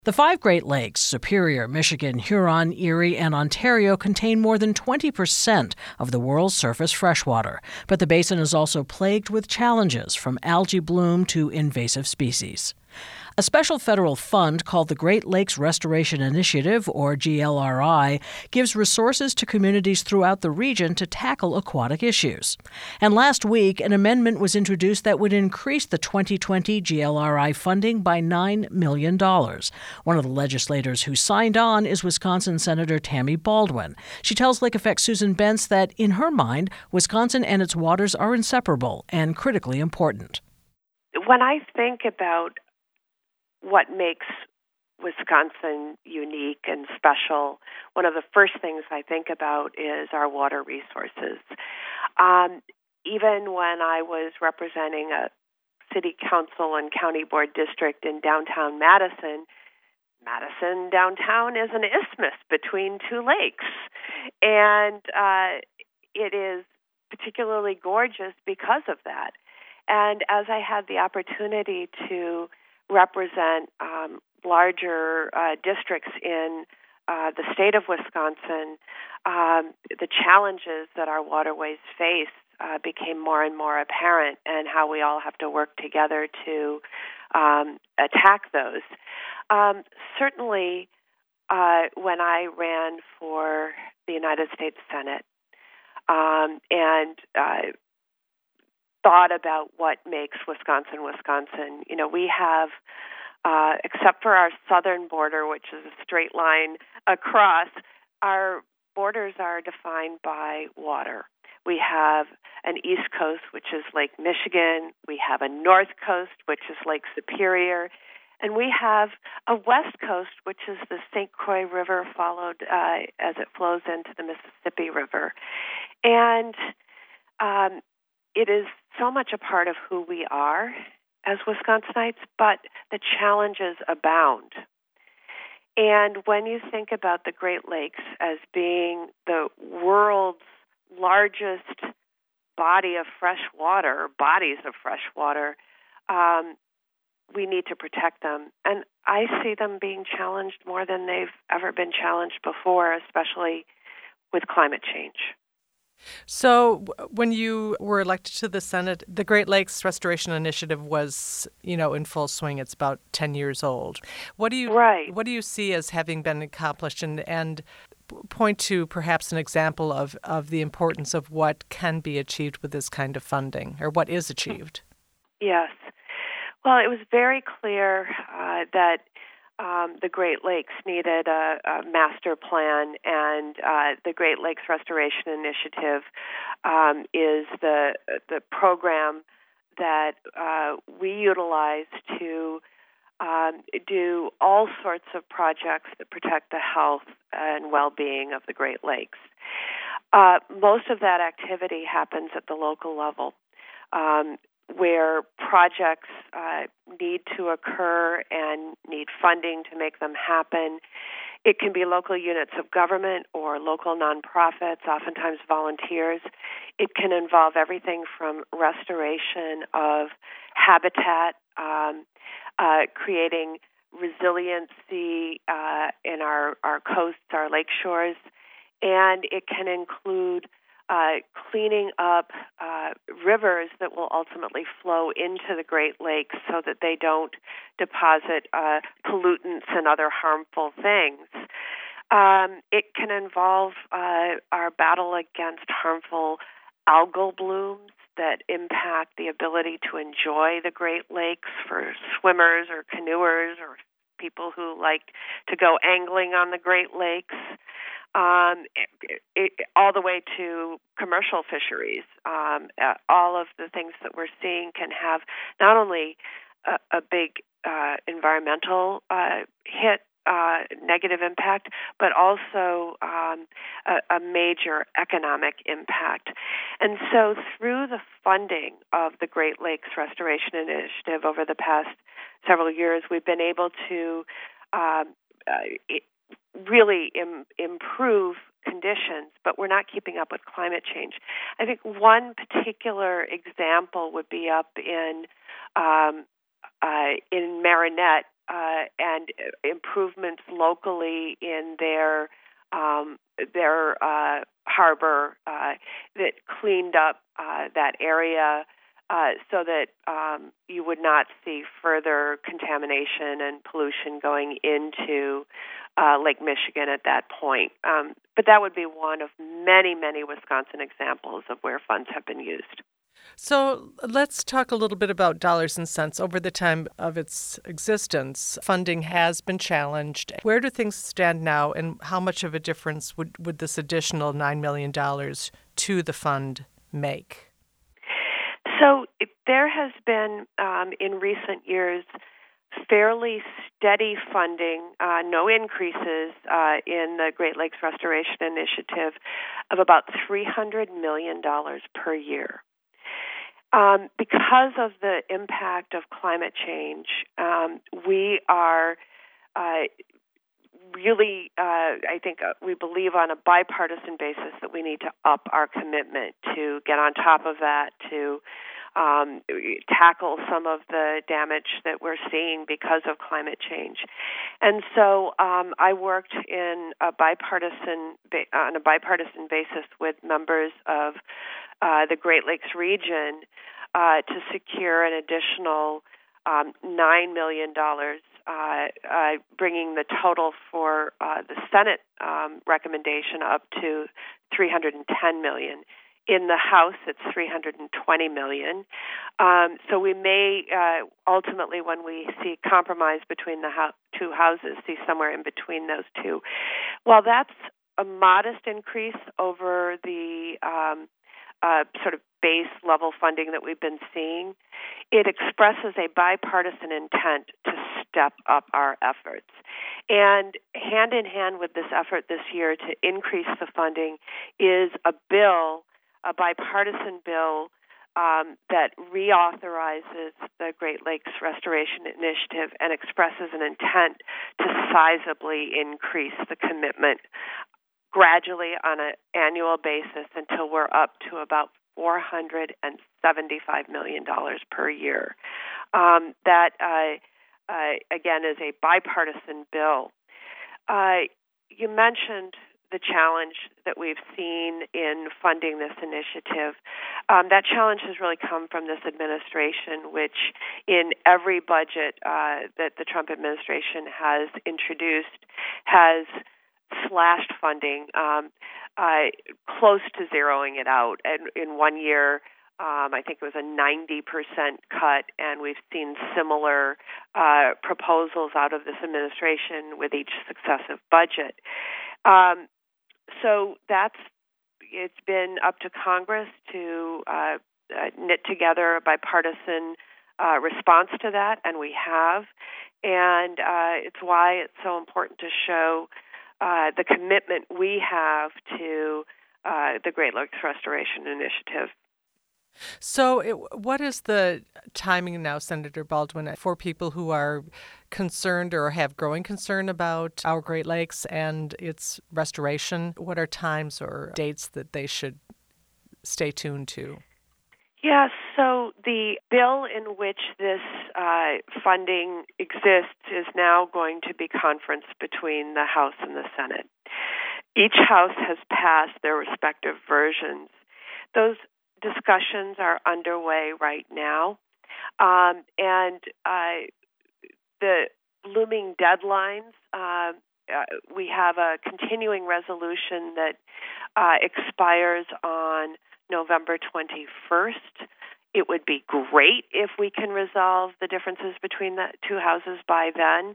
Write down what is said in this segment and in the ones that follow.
The five Great Lakes, Superior, Michigan, Huron, Erie, and Ontario, contain more than 20% of the world's surface freshwater. But the basin is also plagued with challenges, from algae bloom to invasive species. A special federal fund called the Great Lakes Restoration Initiative, or GLRI, gives resources to communities throughout the region to tackle aquatic issues. And last week, an amendment was introduced that would increase the 2020 GLRI funding by $9 million. One of the legislators who signed on is Wisconsin Senator Tammy Baldwin. She tells Lake Effect's Susan Bentz that, in her mind, Wisconsin and its waters are inseparable and critically important. When I think about what makes Wisconsin unique and special, one of the first things I think about is our water resources. Even when I was representing a city council and county board district in downtown Madison downtown is an isthmus between two lakes. And it is particularly gorgeous because of that. And as I had the opportunity to represent larger districts in the state of Wisconsin, the challenges that our waterways face became more and more apparent, and how we all have to work together to attack those. Certainly, when I ran for the United States Senate and thought about what makes Wisconsin, we have, except for our southern border, which is a straight line across, our borders are defined by water. We have an east coast, which is Lake Michigan. We have a north coast, which is Lake Superior. And we have a west coast, which is the St. Croix River, followed as it flows into the Mississippi River. And it is so much a part of who we are as Wisconsinites, but the challenges abound. And when you think about the Great Lakes as being the world's largest bodies of fresh water, we need to protect them. And I see them being challenged more than they've ever been challenged before, especially with climate change. So when you were elected to the Senate, the Great Lakes Restoration Initiative was, in full swing. It's about 10 years old. What do you see as having been accomplished, and point to perhaps an example of the importance of what can be achieved with this kind of funding, or what is achieved? Yes. Well, it was very clear that the Great Lakes needed a master plan, and the Great Lakes Restoration Initiative is the program that we utilize to do all sorts of projects that protect the health and well-being of the Great Lakes. Most of that activity happens at the local level, where projects need to occur and need funding to make them happen. It can be local units of government or local nonprofits, oftentimes volunteers. It can involve everything from restoration of habitat, creating resiliency in our coasts, our lake shores, and it can include cleaning up rivers that will ultimately flow into the Great Lakes so that they don't deposit pollutants and other harmful things. It can involve our battle against harmful algal blooms that impact the ability to enjoy the Great Lakes for swimmers or canoers or people who like to go angling on the Great Lakes. All the way to commercial fisheries. All of the things that we're seeing can have not only a big environmental hit, negative impact, but also a major economic impact. And so through the funding of the Great Lakes Restoration Initiative over the past several years, we've been able to really improve conditions, but we're not keeping up with climate change. I think one particular example would be up in Marinette, and improvements locally in their harbor that cleaned up that area so that you would not see further contamination and pollution going into Lake Michigan at that point. But that would be one of many, many Wisconsin examples of where funds have been used. So let's talk a little bit about dollars and cents. Over the time of its existence, funding has been challenged. Where do things stand now, and how much of a difference would this additional $9 million to the fund make? So there has been, in recent years, fairly steady funding, no increases in the Great Lakes Restoration Initiative of about $300 million per year. Because of the impact of climate change, we are really, I think we believe on a bipartisan basis that we need to up our commitment to get on top of that, to tackle some of the damage that we're seeing because of climate change. And so I worked on a bipartisan basis with members of the Great Lakes region to secure an additional $9 million, bringing the total for the Senate recommendation up to $310 million. In the House, it's $320 million. So we may ultimately, when we see compromise between the two houses, see somewhere in between those two. While that's a modest increase over the sort of base level funding that we've been seeing, it expresses a bipartisan intent to step up our efforts. And hand in hand with this effort this year to increase the funding is a bipartisan bill that reauthorizes the Great Lakes Restoration Initiative and expresses an intent to sizably increase the commitment gradually on an annual basis until we're up to about $475 million per year. That, again, is a bipartisan bill. You mentioned the challenge that we've seen in funding this initiative. That challenge has really come from this administration, which in every budget that the Trump administration has introduced has slashed funding close to zeroing it out. And in one year, I think it was a 90% cut, and we've seen similar proposals out of this administration with each successive budget. So it's been up to Congress to knit together a bipartisan response to that, and we have. And it's why it's so important to show the commitment we have to the Great Lakes Restoration Initiative. So what is the timing now, Senator Baldwin, for people who are concerned or have growing concern about our Great Lakes and its restoration? What are times or dates that they should stay tuned to? Yes, so the bill in which this funding exists is now going to be conferenced between the House and the Senate. Each House has passed their respective versions. Those discussions are underway right now, and the looming deadlines, we have a continuing resolution that expires on November 21st. It would be great if we can resolve the differences between the two houses by then.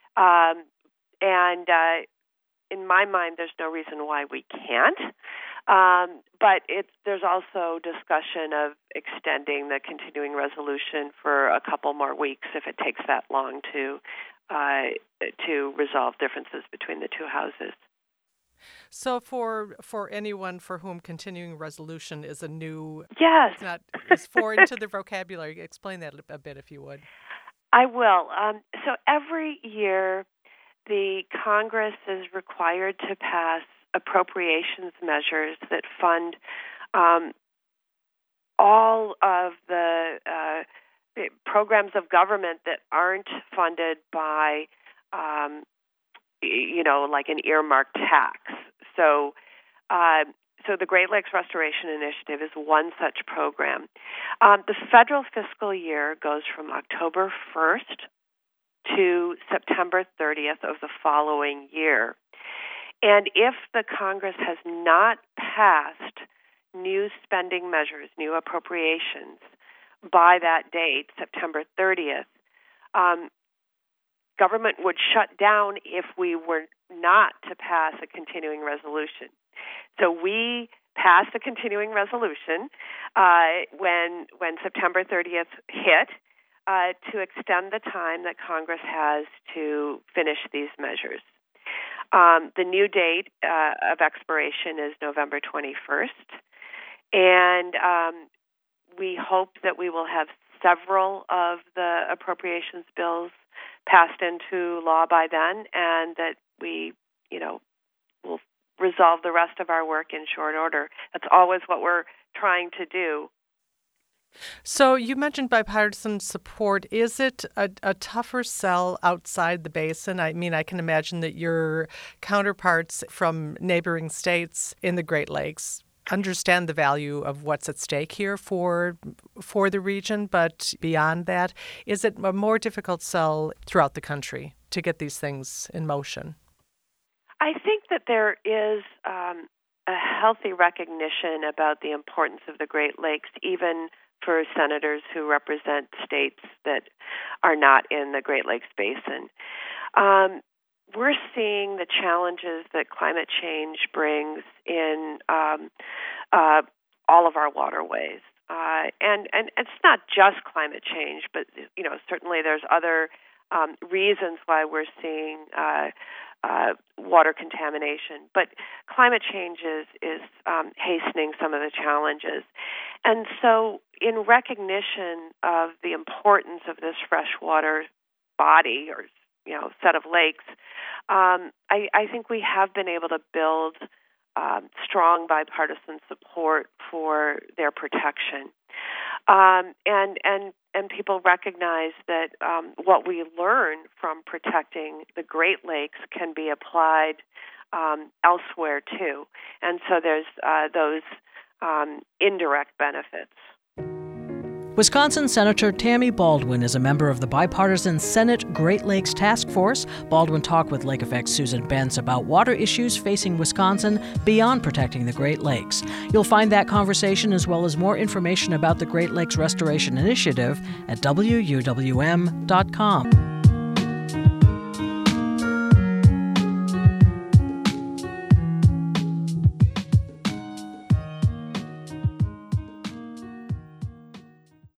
And in my mind, there's no reason why we can't. But there's also discussion of extending the continuing resolution for a couple more weeks if it takes that long to resolve differences between the two houses. So for anyone for whom continuing resolution is a new, yes, is foreign to the vocabulary, explain that a bit if you would. I will. So every year, the Congress is required to pass appropriations measures that fund all of the programs of government that aren't funded by, like an earmarked tax. So the Great Lakes Restoration Initiative is one such program. The federal fiscal year goes from October 1st to September 30th of the following year. And if the Congress has not passed new spending measures, new appropriations, by that date, September 30th, government would shut down if we were not to pass a continuing resolution. So we passed a continuing resolution when September 30th hit to extend the time that Congress has to finish these measures. The new date of expiration is November 21st, and we hope that we will have several of the appropriations bills passed into law by then, and that we, will resolve the rest of our work in short order. That's always what we're trying to do. So you mentioned bipartisan support. Is it a tougher sell outside the basin? I mean, I can imagine that your counterparts from neighboring states in the Great Lakes understand the value of what's at stake here for the region, but beyond that, is it a more difficult sell throughout the country to get these things in motion? I think that there is a healthy recognition about the importance of the Great Lakes, even for senators who represent states that are not in the Great Lakes Basin. We're seeing the challenges that climate change brings in all of our waterways. And it's not just climate change, but certainly there's other reasons why we're seeing water contamination. But climate change is hastening some of the challenges. And so in recognition of the importance of this freshwater body or set of lakes, I think we have been able to build strong bipartisan support for their protection. And people recognize that what we learn from protecting the Great Lakes can be applied elsewhere too. And so there's those indirect benefits. Wisconsin Senator Tammy Baldwin is a member of the bipartisan Senate Great Lakes Task Force. Baldwin talked with Lake Effect's Susan Bentz about water issues facing Wisconsin beyond protecting the Great Lakes. You'll find that conversation as well as more information about the Great Lakes Restoration Initiative at WUWM.com.